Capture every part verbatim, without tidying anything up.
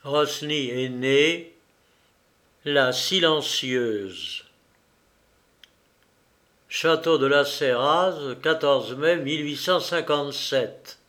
Rosny est née la Silencieuse. Château de la Sérase, quatorze mai mille huit cent cinquante-sept.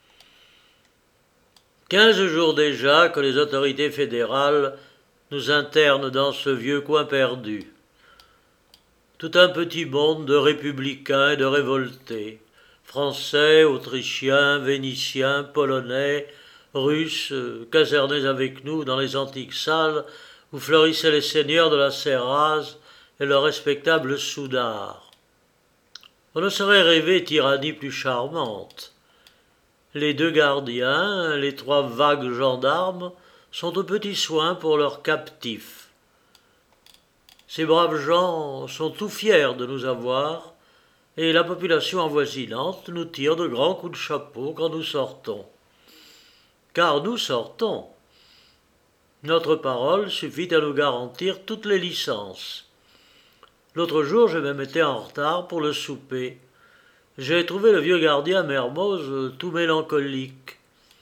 Quinze jours déjà que les autorités fédérales nous internent dans ce vieux coin perdu. Tout un petit monde de républicains et de révoltés, français, autrichiens, vénitiens, polonais, russes, casernés avec nous dans les antiques salles où fleurissaient les seigneurs de la Sérase et leurs respectables soudards. On ne saurait rêver tyrannie plus charmante. Les deux gardiens, les trois vagues gendarmes, sont aux petits soins pour leurs captifs. Ces braves gens sont tout fiers de nous avoir, et la population avoisinante nous tire de grands coups de chapeau quand nous sortons. Car nous sortons. Notre parole suffit à nous garantir toutes les licences. L'autre jour, j'ai même été en retard pour le souper. J'ai trouvé le vieux gardien Mermoz tout mélancolique.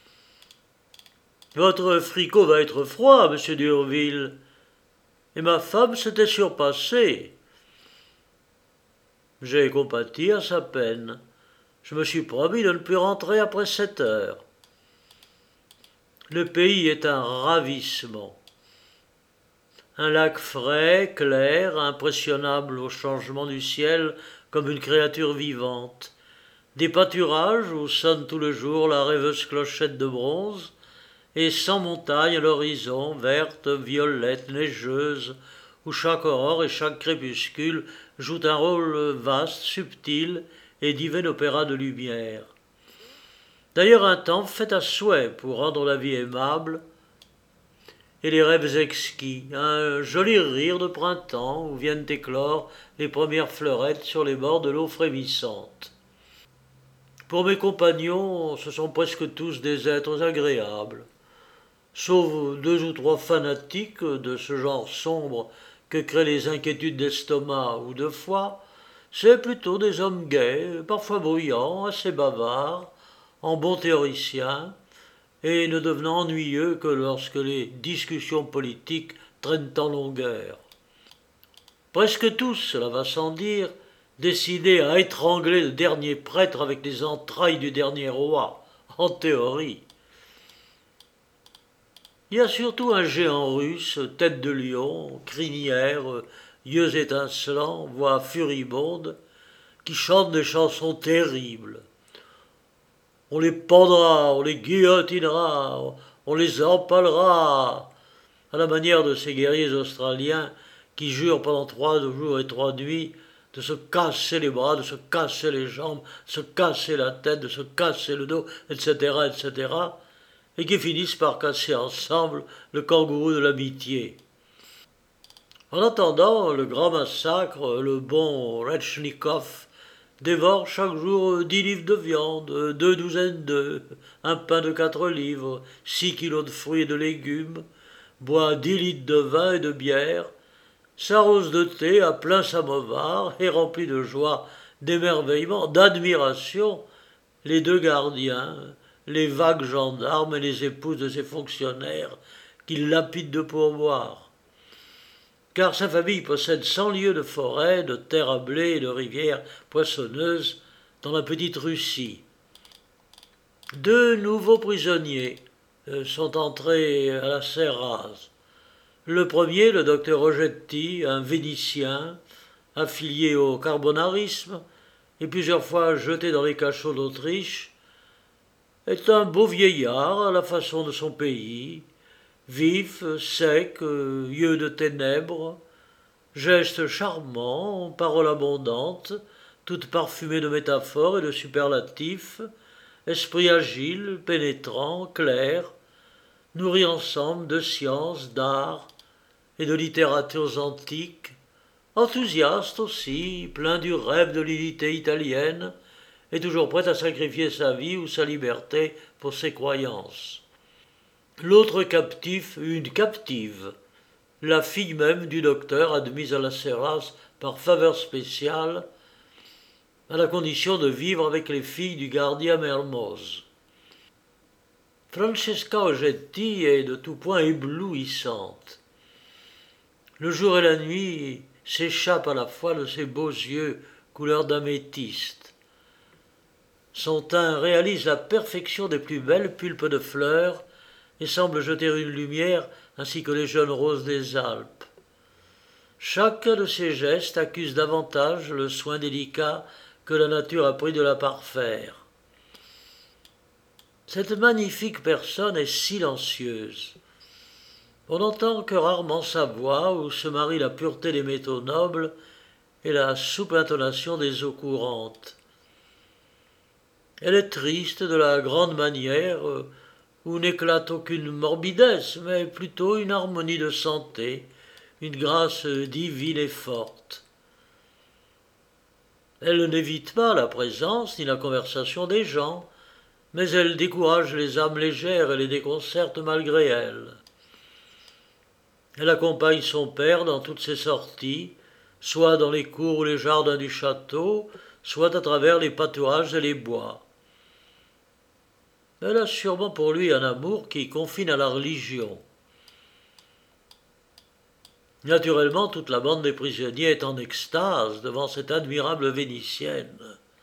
« Votre fricot va être froid, monsieur d'Urville. » Et ma femme s'était surpassée. J'ai compati à sa peine. Je me suis promis de ne plus rentrer après sept heures. Le pays est un ravissement. Un lac frais, clair, impressionnable au changement du ciel comme une créature vivante. Des pâturages où sonne tout le jour la rêveuse clochette de bronze, et sans montagne à l'horizon, verte, violette, neigeuse, où chaque aurore et chaque crépuscule jouent un rôle vaste, subtil et divin opéra de lumière. D'ailleurs un temps fait à souhait pour rendre la vie aimable, et les rêves exquis, un joli rire de printemps où viennent éclore les premières fleurettes sur les bords de l'eau frémissante. Pour mes compagnons, ce sont presque tous des êtres agréables, sauf deux ou trois fanatiques de ce genre sombre que créent les inquiétudes d'estomac ou de foie. C'est plutôt des hommes gais, parfois bruyants, assez bavards, en bons théoriciens, et ne devenant ennuyeux que lorsque les discussions politiques traînent en longueur. Presque tous, cela va sans dire, décidés à étrangler le dernier prêtre avec les entrailles du dernier roi, en théorie. Il y a surtout un géant russe, tête de lion, crinière, yeux étincelants, voix furibonde, qui chante des chansons terribles. On les pendra, on les guillotinera, on les empalera, à la manière de ces guerriers australiens qui jurent pendant trois jours et trois nuits de se casser les bras, de se casser les jambes, de se casser la tête, de se casser le dos, et cetera, et cetera, et qui finissent par casser ensemble le kangourou de l'amitié. En attendant le grand massacre, le bon Retchnikov dévore chaque jour dix livres de viande, deux douzaines d'œufs, un pain de quatre livres, six kilos de fruits et de légumes, boit dix litres de vin et de bière, s'arrose de thé à plein samovar et remplit de joie, d'émerveillement, d'admiration, les deux gardiens, les vagues gendarmes et les épouses de ses fonctionnaires qu'il lapide de pourboire. Car sa famille possède cent lieues de forêt, de terre à blé et de rivières poissonneuses dans la petite Russie. Deux nouveaux prisonniers sont entrés à la Sérase. Le premier, le docteur Rogetti, un Vénitien, affilié au carbonarisme et plusieurs fois jeté dans les cachots d'Autriche, est un beau vieillard à la façon de son pays, vif, sec, yeux de ténèbres, gestes charmants, paroles abondantes, toutes parfumées de métaphores et de superlatifs, esprit agile, pénétrant, clair, nourris ensemble de sciences, d'art et de littératures antiques, enthousiaste aussi, plein du rêve de l'unité italienne, et toujours prêt à sacrifier sa vie ou sa liberté pour ses croyances. L'autre captif, une captive, la fille même du docteur admise à la Sérase par faveur spéciale, à la condition de vivre avec les filles du gardien Mermoz. Francesca Oggetti est de tout point éblouissante. Le jour et la nuit s'échappent à la fois de ses beaux yeux couleur d'améthyste. Son teint réalise la perfection des plus belles pulpes de fleurs et semble jeter une lumière ainsi que les jeunes roses des Alpes. Chacun de ses gestes accuse davantage le soin délicat que la nature a pris de la parfaire. Cette magnifique personne est silencieuse. On n'entend que rarement sa voix où se marie la pureté des métaux nobles et la souple intonation des eaux courantes. Elle est triste de la grande manière où n'éclate aucune morbidesse, mais plutôt une harmonie de santé, une grâce divine et forte. Elle n'évite pas la présence ni la conversation des gens, mais elle décourage les âmes légères et les déconcerte malgré elle. Elle accompagne son père dans toutes ses sorties, soit dans les cours ou les jardins du château, soit à travers les pâturages et les bois. Elle a sûrement pour lui un amour qui confine à la religion. Naturellement, toute la bande des prisonniers est en extase devant cette admirable Vénitienne.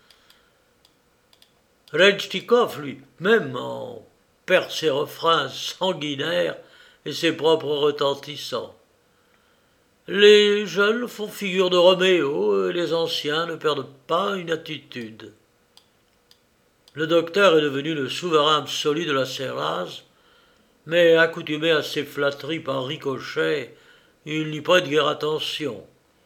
Renchtikov, lui, même en perd ses refrains sanguinaires et ses propres retentissants. Les jeunes font figure de Roméo et les anciens ne perdent pas une attitude. Le docteur est devenu le souverain absolu de la Serraz, mais accoutumé à ses flatteries par ricochet, il n'y prête guère attention.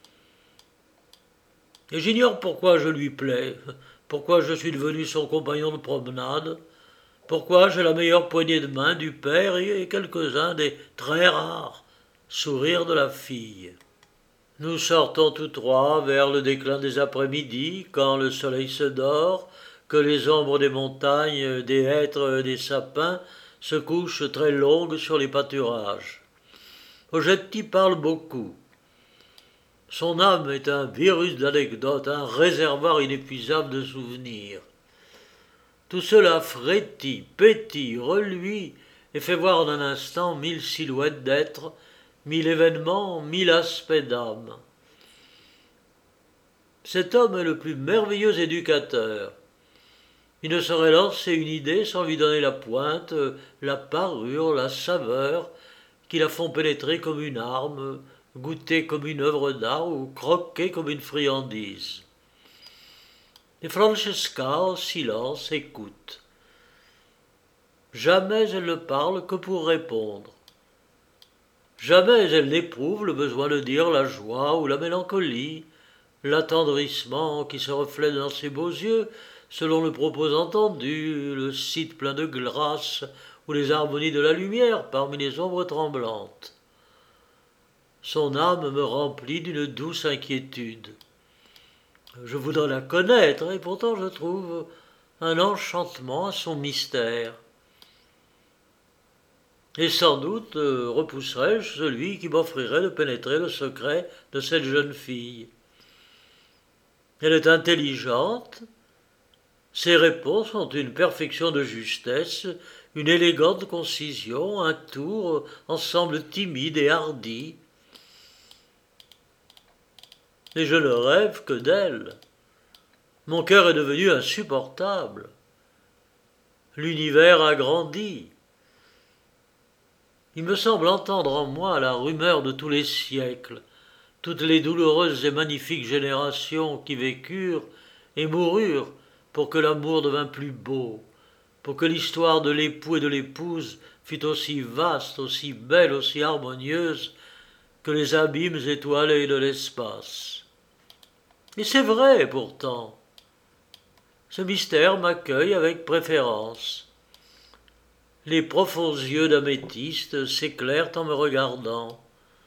Et j'ignore pourquoi je lui plais, pourquoi je suis devenu son compagnon de promenade, pourquoi j'ai la meilleure poignée de main du père et quelques-uns des très rares sourires de la fille. Nous sortons tous trois vers le déclin des après-midi, quand le soleil se dort, que les ombres des montagnes, des hêtres et des sapins se couchent très longues sur les pâturages. Oggetti parle beaucoup. Son âme est un virus d'anecdotes, un réservoir inépuisable de souvenirs. Tout cela frétille, pétille, reluit et fait voir en un instant mille silhouettes d'êtres, mille événements, mille aspects d'âme. Cet homme est le plus merveilleux éducateur. Il ne saurait lancer une idée sans lui donner la pointe, la parure, la saveur, qui la font pénétrer comme une arme, goûter comme une œuvre d'art ou croquer comme une friandise. Et Francesca, en silence, écoute. Jamais elle ne parle que pour répondre. Jamais elle n'éprouve le besoin de dire la joie ou la mélancolie, l'attendrissement qui se reflète dans ses beaux yeux, selon le propos entendu, le site plein de grâce ou les harmonies de la lumière parmi les ombres tremblantes. Son âme me remplit d'une douce inquiétude. Je voudrais la connaître, et pourtant je trouve un enchantement à son mystère. Et sans doute euh, repousserais-je celui qui m'offrirait de pénétrer le secret de cette jeune fille. Elle est intelligente, ses réponses ont une perfection de justesse, une élégante concision, un tour ensemble timide et hardi. Et je ne rêve que d'elle. Mon cœur est devenu insupportable. L'univers a grandi. Il me semble entendre en moi la rumeur de tous les siècles, toutes les douloureuses et magnifiques générations qui vécurent et moururent pour que l'amour devint plus beau, pour que l'histoire de l'époux et de l'épouse fût aussi vaste, aussi belle, aussi harmonieuse que les abîmes étoilés de l'espace. Et c'est vrai pourtant. Ce mystère m'accueille avec préférence. Les profonds yeux d'améthyste s'éclairent en me regardant.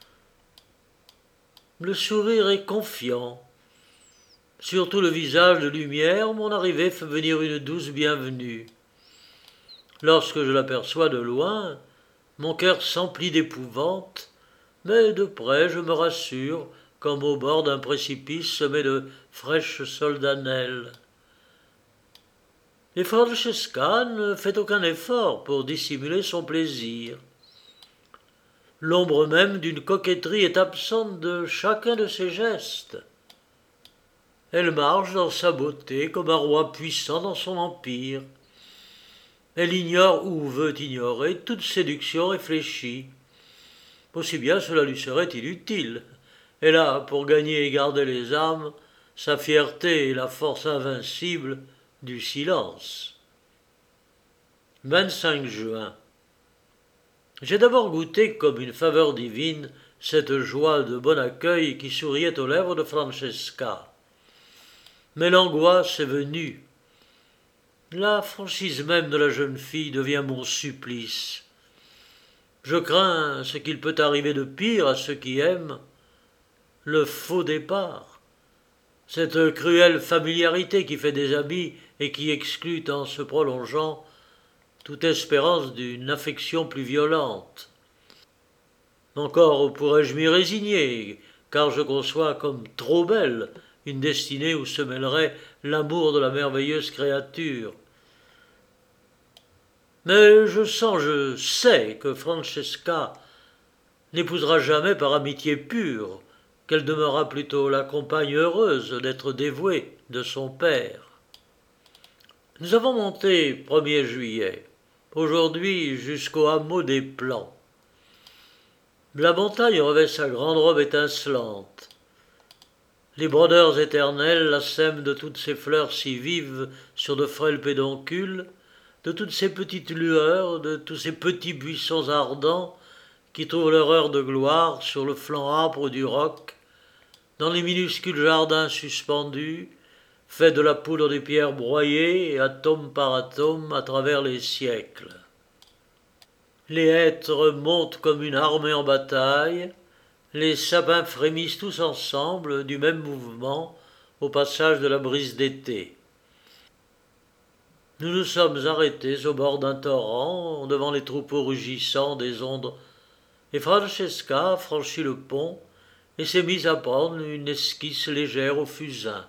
Le sourire est confiant. Sur tout le visage de lumière, mon arrivée fait venir une douce bienvenue. Lorsque je l'aperçois de loin, mon cœur s'emplit d'épouvante, mais de près je me rassure, comme au bord d'un précipice semé de fraîches soldanelles. Et Francesca ne fait aucun effort pour dissimuler son plaisir. L'ombre même d'une coquetterie est absente de chacun de ses gestes. Elle marche dans sa beauté comme un roi puissant dans son empire. Elle ignore ou veut ignorer toute séduction réfléchie. Aussi bien cela lui serait inutile. Elle a, pour gagner et garder les âmes, sa fierté et la force invincible du silence. vingt-cinq juin. J'ai d'abord goûté comme une faveur divine cette joie de bon accueil qui souriait aux lèvres de Francesca. Mais l'angoisse est venue. La franchise même de la jeune fille devient mon supplice. Je crains ce qu'il peut arriver de pire à ceux qui aiment, le faux départ, cette cruelle familiarité qui fait des amis et qui exclut en se prolongeant toute espérance d'une affection plus violente. Encore pourrais-je m'y résigner, car je conçois comme trop belle une destinée où se mêlerait l'amour de la merveilleuse créature. Mais je sens, je sais que Francesca n'épousera jamais par amitié pure, qu'elle demeurera plutôt la compagne heureuse d'être dévouée de son père. Nous avons monté premier juillet, aujourd'hui jusqu'au hameau des Plans. La montagne revêt sa grande robe étincelante. Les brodeurs éternels la sèment de toutes ces fleurs si vives sur de frêles pédoncules, de toutes ces petites lueurs, de tous ces petits buissons ardents qui trouvent leur heure de gloire sur le flanc âpre du roc, dans les minuscules jardins suspendus, faits de la poudre des pierres broyées, atome par atome, à travers les siècles. Les hêtres montent comme une armée en bataille, les sapins frémissent tous ensemble du même mouvement au passage de la brise d'été. Nous nous sommes arrêtés au bord d'un torrent, devant les troupeaux rugissants des ondes, et Francesca a franchi le pont et s'est mise à prendre une esquisse légère au fusain.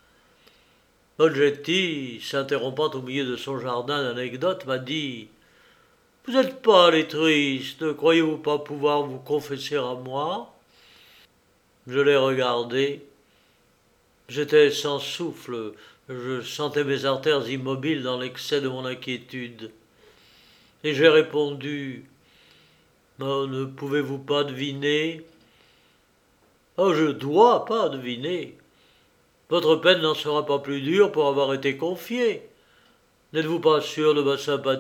Oggetti, s'interrompant au milieu de son jardin d'anecdotes, m'a dit « Vous n'êtes pas allé triste, ne croyez-vous pas pouvoir vous confesser à moi ?» Je l'ai regardé. J'étais sans souffle, je sentais mes artères immobiles dans l'excès de mon inquiétude. Et j'ai répondu « Oh, ne pouvez-vous pas deviner ?»« Oh, je dois pas deviner. Votre peine n'en sera pas plus dure pour avoir été confiée. N'êtes-vous pas sûr de ma sympathie ?»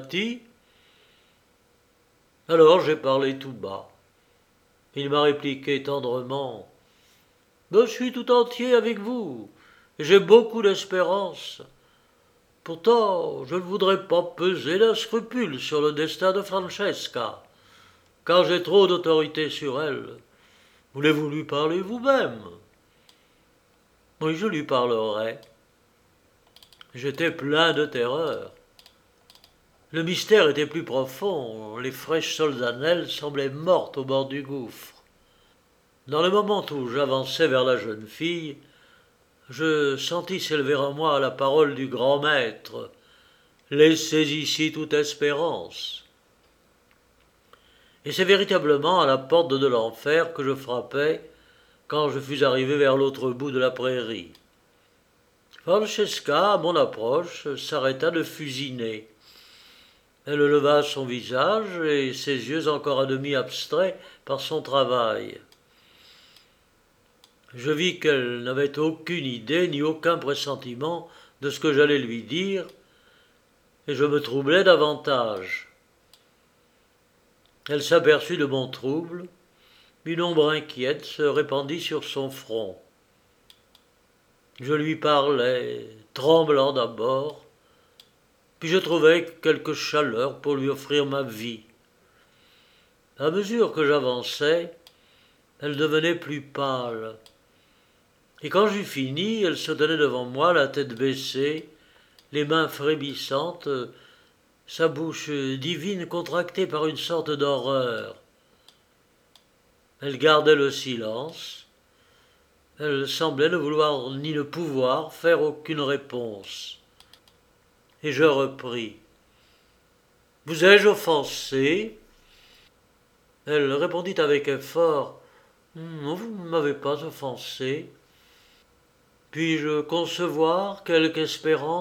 Alors j'ai parlé tout bas. Il m'a répliqué tendrement « Je suis tout entier avec vous, et j'ai beaucoup d'espérance. Pourtant, je ne voudrais pas peser d'un scrupule sur le destin de Francesca, car j'ai trop d'autorité sur elle. Voulez-vous lui parler vous-même ?» Oui, je lui parlerai. J'étais plein de terreur. Le mystère était plus profond, les fraîches soldanelles semblaient mortes au bord du gouffre. Dans le moment où j'avançais vers la jeune fille, je sentis s'élever en moi la parole du grand maître « Laissez ici toute espérance ». Et c'est véritablement à la porte de l'enfer que je frappais quand je fus arrivé vers l'autre bout de la prairie. Francesca, à mon approche, s'arrêta de fusiner. Elle leva son visage et ses yeux encore à demi abstraits par son travail. Je vis qu'elle n'avait aucune idée ni aucun pressentiment de ce que j'allais lui dire, et je me troublais davantage. Elle s'aperçut de mon trouble, une ombre inquiète se répandit sur son front. Je lui parlais, tremblant d'abord, puis je trouvai quelque chaleur pour lui offrir ma vie. À mesure que j'avançais, elle devenait plus pâle. Et quand j'eus fini, elle se tenait devant moi, la tête baissée, les mains frémissantes, sa bouche divine contractée par une sorte d'horreur. Elle gardait le silence. Elle semblait ne vouloir ni ne pouvoir faire aucune réponse. et je repris. « Vous ai-je offensé ?» Elle répondit avec effort. « Non, vous ne m'avez pas offensé. Puis-je concevoir quelque espérance ?»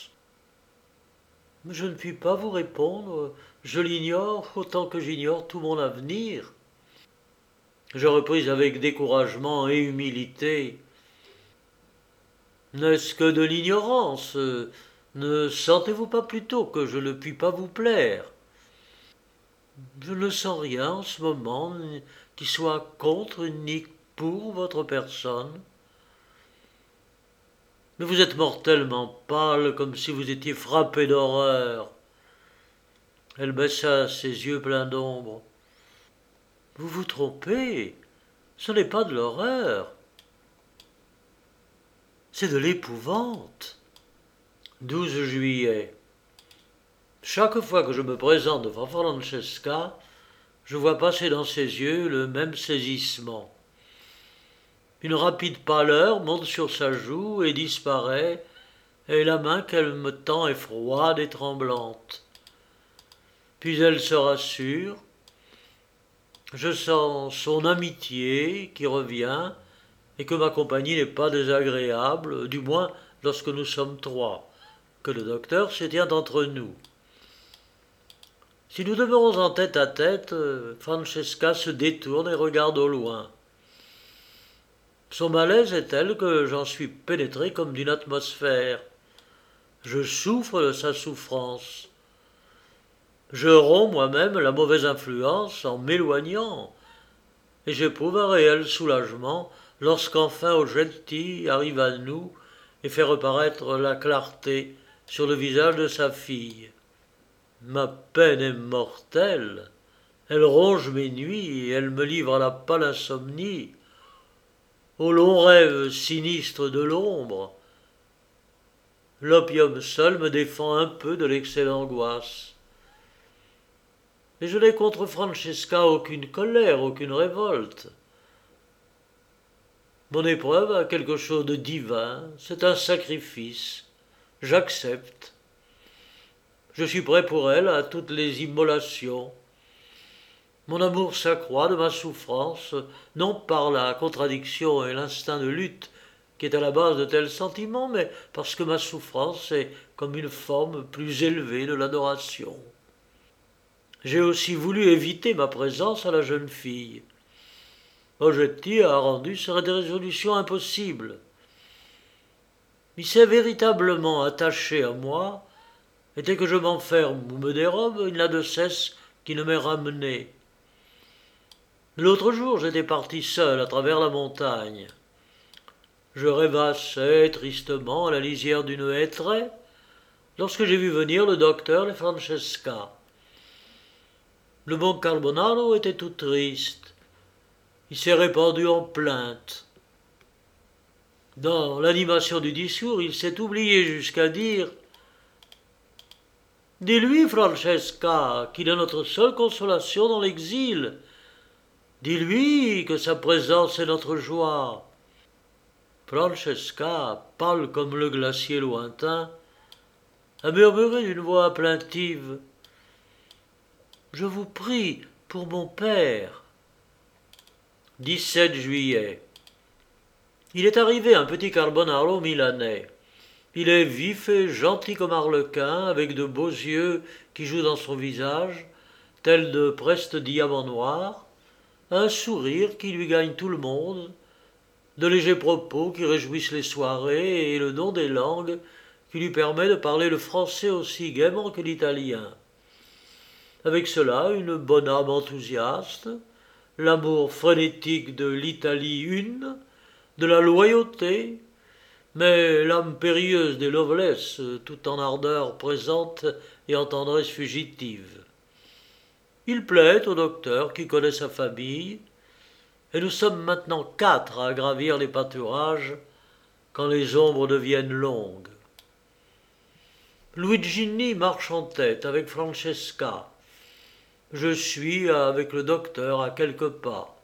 Je ne puis pas vous répondre. Je l'ignore autant que j'ignore tout mon avenir. Je repris avec découragement et humilité. N'est-ce que de l'ignorance? Ne sentez-vous pas plutôt que je ne puis pas vous plaire? Je ne sens rien en ce moment qui soit contre ni pour votre personne. Mais vous êtes mortellement pâle, comme si vous étiez frappé d'horreur. Elle baissa ses yeux pleins d'ombre. Vous vous trompez, ce n'est pas de l'horreur, c'est de l'épouvante. douze juillet. Chaque fois que je me présente devant Francesca, je vois passer dans ses yeux le même saisissement. Une rapide pâleur monte sur sa joue et disparaît, et la main qu'elle me tend est froide et tremblante. Puis elle se rassure. Je sens son amitié qui revient et que ma compagnie n'est pas désagréable, du moins lorsque nous sommes trois, que le docteur se tient entre nous. Si nous demeurons en tête à tête, Francesca se détourne et regarde au loin. Son malaise est tel que j'en suis pénétré comme d'une atmosphère. Je souffre de sa souffrance. Je romps moi-même la mauvaise influence en m'éloignant, et j'éprouve un réel soulagement lorsqu'enfin Oggetti arrive à nous et fait reparaître la clarté sur le visage de sa fille. Ma peine est mortelle, elle ronge mes nuits et elle me livre à la pâle insomnie, aux longs rêves sinistres de l'ombre. L'opium seul me défend un peu de l'excès d'angoisse. Et je n'ai contre Francesca aucune colère, aucune révolte. Mon épreuve a quelque chose de divin, c'est un sacrifice. J'accepte. Je suis prêt pour elle à toutes les immolations. Mon amour s'accroît de ma souffrance, non par la contradiction et l'instinct de lutte qui est à la base de tels sentiments, mais parce que ma souffrance est comme une forme plus élevée de l'adoration. J'ai aussi voulu éviter ma présence à la jeune fille. Oggetti a rendu ces résolutions impossibles. Il s'est véritablement attaché à moi, et dès que je m'enferme ou me dérobe, il n'a de cesse qu'il ne m'ait ramené. L'autre jour, j'étais parti seul à travers la montagne. Je rêvassais tristement à la lisière d'une hêtraie lorsque j'ai vu venir le docteur et Francesca. Le bon Carbonaro était tout triste. Il s'est répandu en plaintes. Dans l'animation du discours, il s'est oublié jusqu'à dire « Dis-lui, Francesca, qu'il est notre seule consolation dans l'exil. Dis-lui que sa présence est notre joie. » Francesca, pâle comme le glacier lointain, a murmuré d'une voix plaintive « Je vous prie pour mon père. » dix-sept juillet. Il est arrivé un petit Carbonaro milanais. Il est vif et gentil comme Arlequin, avec de beaux yeux qui jouent dans son visage, tels de prestes diamants noirs, un sourire qui lui gagne tout le monde, de légers propos qui réjouissent les soirées et le don des langues qui lui permet de parler le français aussi gaiement que l'italien. Avec cela, une bonne âme enthousiaste, l'amour frénétique de l'Italie une, de la loyauté, mais l'âme périlleuse des Lovelace, tout en ardeur présente et en tendresse fugitive. Il plaît au docteur qui connaît sa famille, et nous sommes maintenant quatre à gravir les pâturages quand les ombres deviennent longues. Luigini marche en tête avec Francesca. Je suis avec le docteur à quelques pas.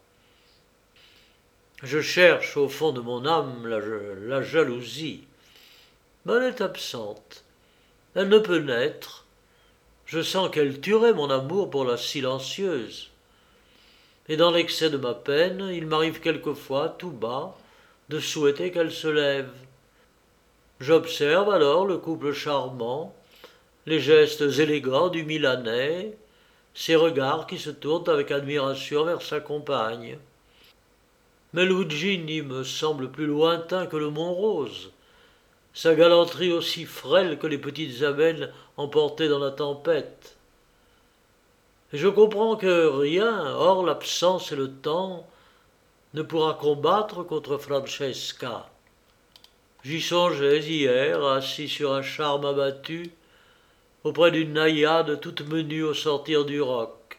Je cherche au fond de mon âme la, la jalousie, mais elle est absente. Elle ne peut naître. Je sens qu'elle tuerait mon amour pour la silencieuse. Et dans l'excès de ma peine, il m'arrive quelquefois, tout bas, de souhaiter qu'elle se lève. J'observe alors le couple charmant, les gestes élégants du Milanais, ses regards qui se tournent avec admiration vers sa compagne. Mais Luigini me semble plus lointain que le Mont Rose, sa galanterie aussi frêle que les petites abeilles emportées dans la tempête. Et je comprends que rien, hors l'absence et le temps, ne pourra combattre contre Francesca. J'y songeais hier, assis sur un charme abattu, auprès d'une naïade toute menue au sortir du roc.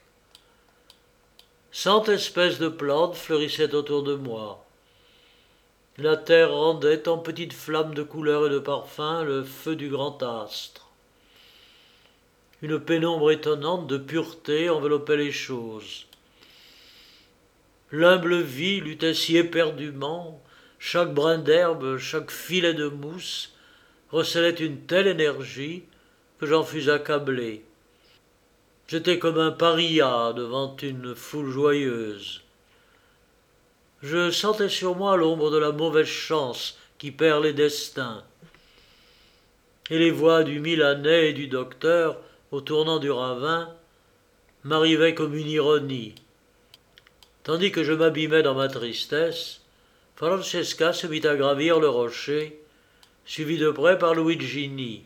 Cent espèces de plantes fleurissaient autour de moi. La terre rendait en petites flammes de couleurs et de parfums le feu du grand astre. Une pénombre étonnante de pureté enveloppait les choses. L'humble vie luttait si éperdument, chaque brin d'herbe, chaque filet de mousse recelait une telle énergie que j'en fus accablé. J'étais comme un paria devant une foule joyeuse. Je sentais sur moi l'ombre de la mauvaise chance qui perd les destins. Et les voix du Milanais et du docteur, au tournant du ravin, m'arrivaient comme une ironie. Tandis que je m'abîmais dans ma tristesse, Francesca se mit à gravir le rocher, suivie de près par Luigini.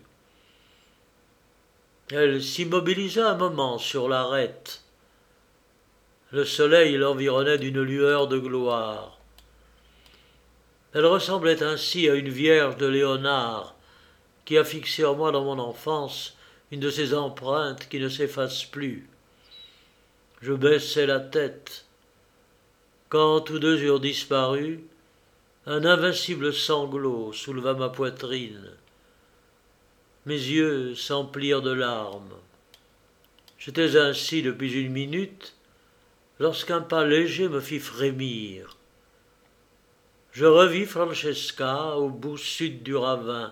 Elle s'immobilisa un moment sur l'arête. Le soleil l'environnait d'une lueur de gloire. Elle ressemblait ainsi à une vierge de Léonard qui a fixé en moi dans mon enfance une de ces empreintes qui ne s'effacent plus. Je baissai la tête. Quand tous deux eurent disparu, un invincible sanglot souleva ma poitrine. Mes yeux s'emplirent de larmes. J'étais ainsi depuis une minute, lorsqu'un pas léger me fit frémir. Je revis Francesca au bout sud du ravin.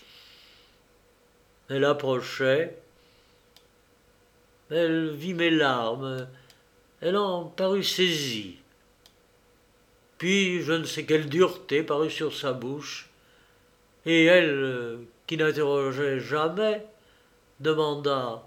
Elle approchait. Elle vit mes larmes. Elle en parut saisie. Puis je ne sais quelle dureté parut sur sa bouche, et elle, qui n'interrogeait jamais, demanda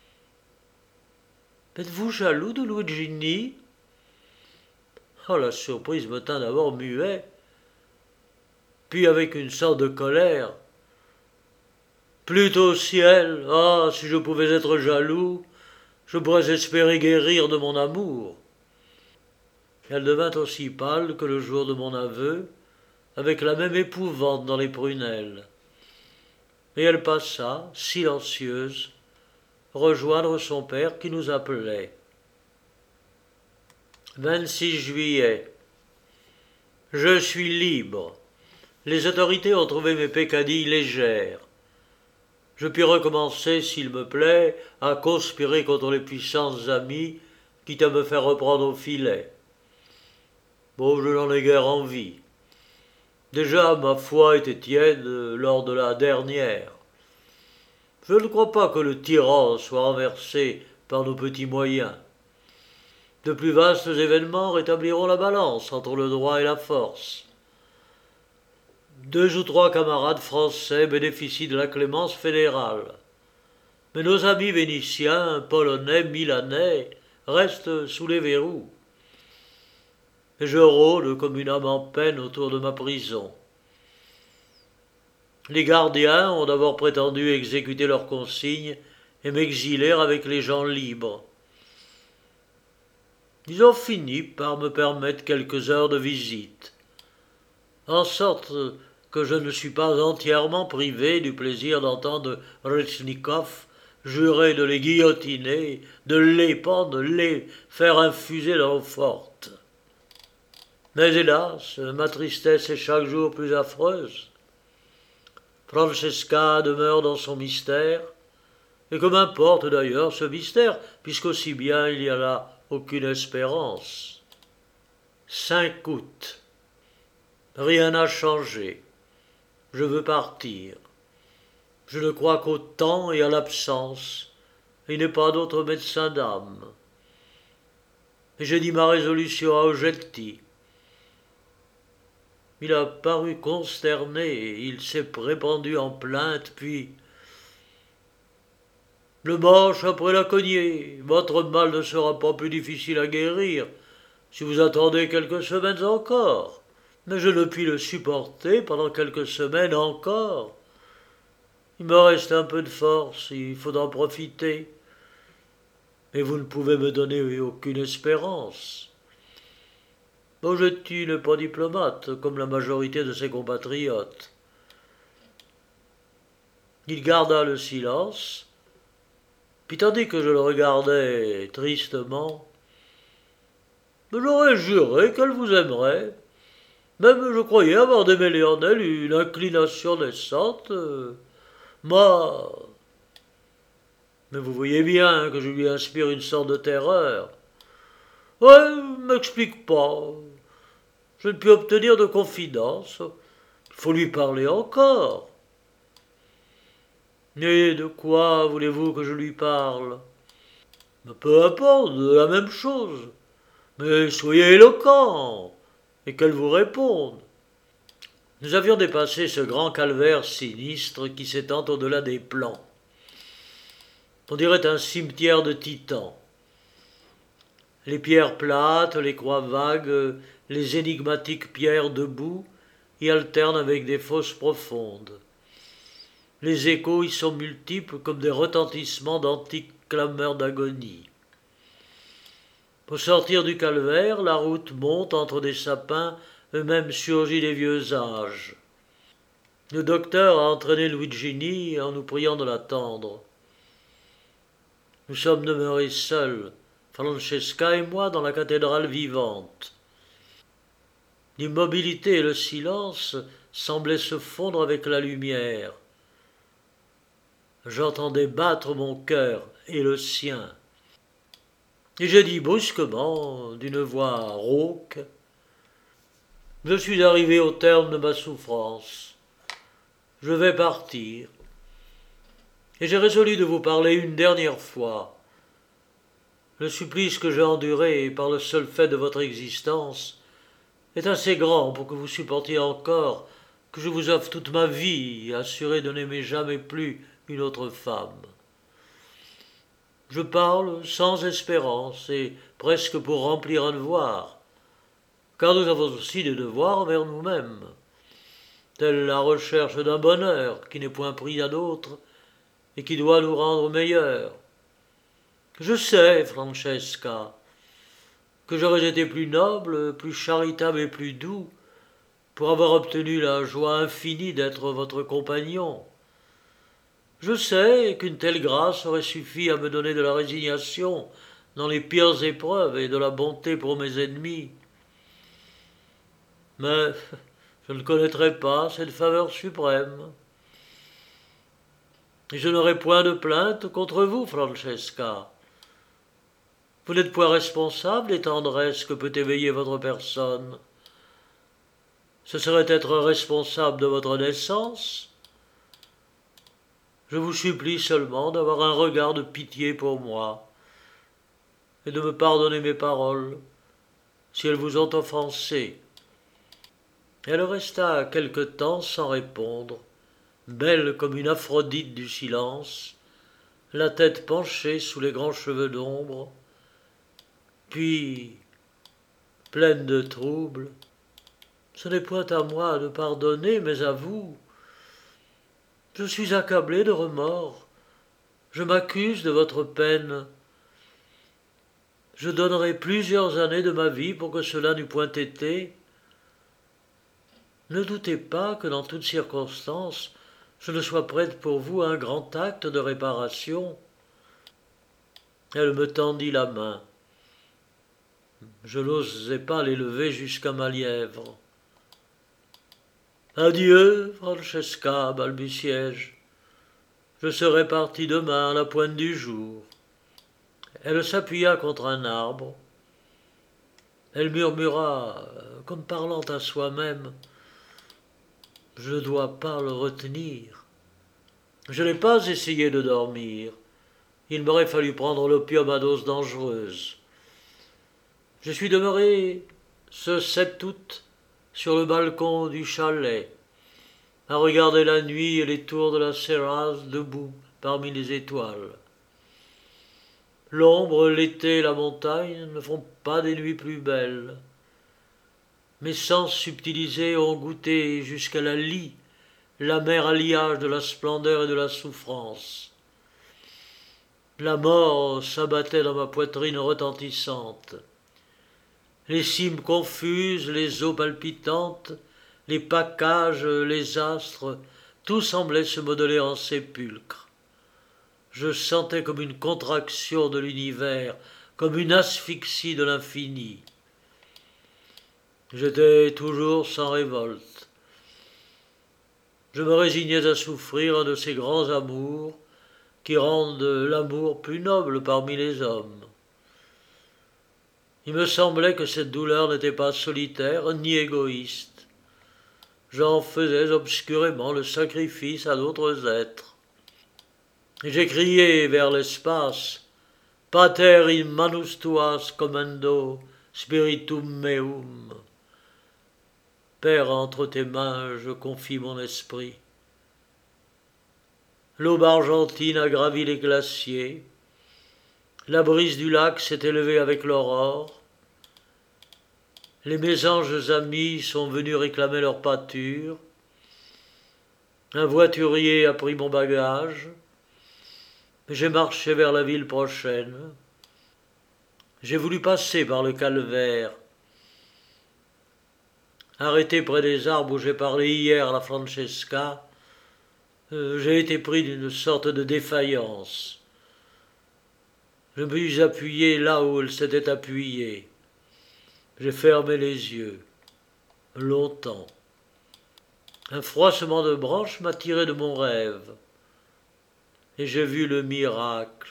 « Êtes-vous jaloux de Luigini ?» Oh, la surprise me tint d'abord muet, puis avec une sorte de colère. « Plutôt ciel, ah, si je pouvais être jaloux, je pourrais espérer guérir de mon amour. » Elle devint aussi pâle que le jour de mon aveu, avec la même épouvante dans les prunelles. Et elle passa, silencieuse, rejoindre son père qui nous appelait. vingt-six juillet. Je suis libre. Les autorités ont trouvé mes peccadilles légères. Je puis recommencer, s'il me plaît, à conspirer contre les puissances amies, quitte à me faire reprendre au filet. Bon, je n'en ai guère envie. Déjà, ma foi était tiède lors de la dernière. Je ne crois pas que le tyran soit renversé par nos petits moyens. De plus vastes événements rétabliront la balance entre le droit et la force. Deux ou trois camarades français bénéficient de la clémence fédérale. Mais nos amis vénitiens, polonais, milanais restent sous les verrous. Et je rôde comme une âme en peine autour de ma prison. Les gardiens ont d'abord prétendu exécuter leurs consignes et m'exiler avec les gens libres. Ils ont fini par me permettre quelques heures de visite, en sorte que je ne suis pas entièrement privé du plaisir d'entendre Reznikov jurer de les guillotiner, de les pendre, de les faire infuser dans l'eau forte. Mais hélas, ma tristesse est chaque jour plus affreuse. Francesca demeure dans son mystère, et que m'importe d'ailleurs ce mystère, puisqu'aussi bien il n'y a là aucune espérance. cinq août. Rien n'a changé. Je veux partir. Je ne crois qu'au temps et à l'absence. Il n'est pas d'autre médecin d'âme. Et j'ai dit ma résolution à Oggetti. Il a paru consterné, il s'est répandu en plainte, puis le manche après la cognée. Votre mal ne sera pas plus difficile à guérir si vous attendez quelques semaines encore. Mais je ne puis le supporter pendant quelques semaines encore. Il me reste un peu de force, il faut en profiter. Mais vous ne pouvez me donner aucune espérance. Oggetti n'est pas diplomate, comme la majorité de ses compatriotes. Il garda le silence, puis tandis que je le regardais tristement, j'aurais juré qu'elle vous aimerait. Même je croyais avoir démêlé en elle une inclination naissante. Moi. Mais vous voyez bien que je lui inspire une sorte de terreur. Ouais, m'explique pas. Je ne puis obtenir de confidence. Il faut lui parler encore. Et de quoi voulez-vous que je lui parle? Peu importe, de la même chose. Mais soyez éloquent, et qu'elle vous réponde. Nous avions dépassé ce grand calvaire sinistre qui s'étend au-delà des plans. On dirait un cimetière de titans. Les pierres plates, les croix vagues, les énigmatiques pierres debout y alternent avec des fosses profondes. Les échos y sont multiples comme des retentissements d'antiques clameurs d'agonie. Au sortir du calvaire, la route monte entre des sapins, eux-mêmes surgis des vieux âges. Le docteur a entraîné Luigini en nous priant de l'attendre. Nous sommes demeurés seuls, Francesca et moi, dans la cathédrale vivante. L'immobilité et le silence semblaient se fondre avec la lumière. J'entendais battre mon cœur et le sien. Et j'ai dit brusquement, d'une voix rauque, « Je suis arrivé au terme de ma souffrance. Je vais partir. Et j'ai résolu de vous parler une dernière fois. Le supplice que j'ai enduré par le seul fait de votre existence est assez grand pour que vous supportiez encore que je vous offre toute ma vie, assuré de n'aimer jamais plus une autre femme. Je parle sans espérance et presque pour remplir un devoir, car nous avons aussi des devoirs envers nous-mêmes, telle la recherche d'un bonheur qui n'est point pris à d'autres et qui doit nous rendre meilleurs. Je sais, Francesca, que j'aurais été plus noble, plus charitable et plus doux pour avoir obtenu la joie infinie d'être votre compagnon. Je sais qu'une telle grâce aurait suffi à me donner de la résignation dans les pires épreuves et de la bonté pour mes ennemis. Mais je ne connaîtrai pas cette faveur suprême. Et je n'aurai point de plainte contre vous, Francesca. Vous n'êtes point responsable des tendresses que peut éveiller votre personne. Ce serait être responsable de votre naissance. Je vous supplie seulement d'avoir un regard de pitié pour moi et de me pardonner mes paroles si elles vous ont offensé. Elle resta quelque temps sans répondre, belle comme une Aphrodite du silence, la tête penchée sous les grands cheveux d'ombre, puis, pleine de trouble, « Ce n'est point à moi de pardonner, mais à vous. Je suis accablée de remords. Je m'accuse de votre peine. Je donnerai plusieurs années de ma vie pour que cela n'eût point été. Ne doutez pas que dans toutes circonstances, je ne sois prête pour vous à un grand acte de réparation. » Elle me tendit la main. Je n'osais pas l'élever jusqu'à ma lièvre. « Adieu, Francesca, balbutiai-je. Je serai parti demain à la pointe du jour. » Elle s'appuya contre un arbre. Elle murmura, comme parlant à soi-même, « Je ne dois pas le retenir. » Je n'ai pas essayé de dormir. Il m'aurait fallu prendre l'opium à dose dangereuse. Je suis demeuré ce sept août sur le balcon du chalet, à regarder la nuit et les tours de la Serraz debout parmi les étoiles. L'ombre, l'été et la montagne ne font pas des nuits plus belles. Mes sens subtilisés ont goûté jusqu'à la lie, l'amer alliage de la splendeur et de la souffrance. La mort s'abattait dans ma poitrine retentissante. Les cimes confuses, les eaux palpitantes, les packages, les astres, tout semblait se modeler en sépulcre. Je sentais comme une contraction de l'univers, comme une asphyxie de l'infini. J'étais toujours sans révolte. Je me résignais à souffrir un de ces grands amours qui rendent l'amour plus noble parmi les hommes. Il me semblait que cette douleur n'était pas solitaire ni égoïste. J'en faisais obscurément le sacrifice à d'autres êtres. Et j'ai crié vers l'espace « Pater in manus tuas commendo spiritum meum » « Père, entre tes mains, je confie mon esprit. » L'aube argentine a gravi les glaciers. La brise du lac s'est élevée avec l'aurore. Les mésanges amis sont venus réclamer leur pâture. Un voiturier a pris mon bagage. J'ai marché vers la ville prochaine. J'ai voulu passer par le calvaire. Arrêté près des arbres où j'ai parlé hier à la Francesca, euh, j'ai été pris d'une sorte de défaillance. Je me suis appuyé là où elle s'était appuyée. J'ai fermé les yeux, longtemps. Un froissement de branches m'a tiré de mon rêve, et j'ai vu le miracle.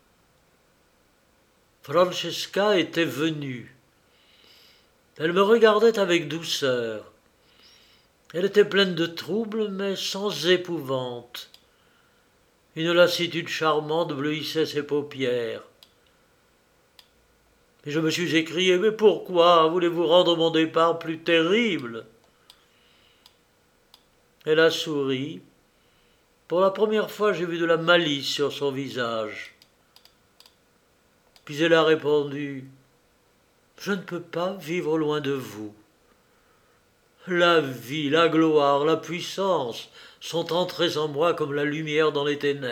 Francesca était venue. Elle me regardait avec douceur. Elle était pleine de trouble, mais sans épouvante. Une lassitude charmante bleuissait ses paupières. Et je me suis écrié « Mais pourquoi voulez-vous rendre mon départ plus terrible ?» Elle a souri. Pour la première fois, j'ai vu de la malice sur son visage. Puis elle a répondu « Je ne peux pas vivre loin de vous. La vie, la gloire, la puissance sont entrées en moi comme la lumière dans les ténèbres. »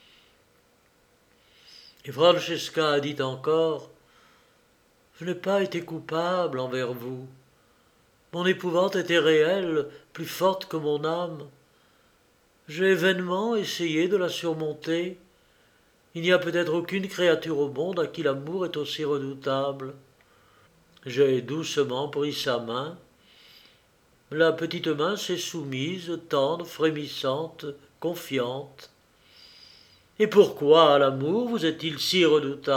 Et Francesca a dit encore « Je n'ai pas été coupable envers vous. Mon épouvante était réelle, plus forte que mon âme. J'ai vainement essayé de la surmonter. Il n'y a peut-être aucune créature au monde à qui l'amour est aussi redoutable. » J'ai doucement pris sa main. La petite main s'est soumise, tendre, frémissante, confiante. « Et pourquoi l'amour vous est-il si redoutable ?»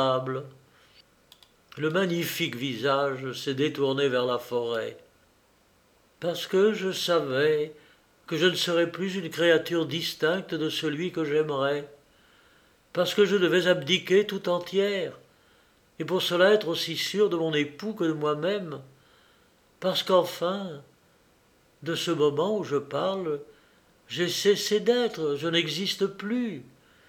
Le magnifique visage s'est détourné vers la forêt. « Parce que je savais que je ne serais plus une créature distincte de celui que j'aimerais. Parce que je devais abdiquer tout entière. Et pour cela être aussi sûr de mon époux que de moi-même, parce qu'enfin, de ce moment où je parle, j'ai cessé d'être, je n'existe plus.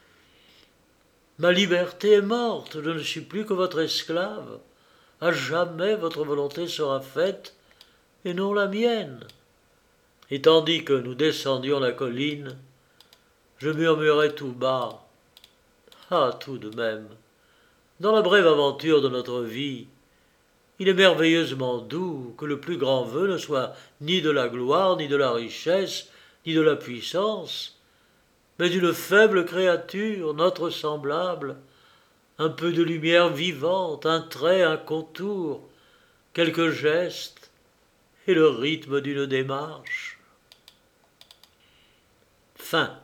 Ma liberté est morte, je ne suis plus que votre esclave. À jamais votre volonté sera faite, et non la mienne. » Et tandis que nous descendions la colline, je murmurais tout bas, « Ah, tout de même, dans la brève aventure de notre vie, il est merveilleusement doux que le plus grand vœu ne soit ni de la gloire, ni de la richesse, ni de la puissance, mais d'une faible créature, notre semblable, un peu de lumière vivante, un trait, un contour, quelques gestes et le rythme d'une démarche. » Fin.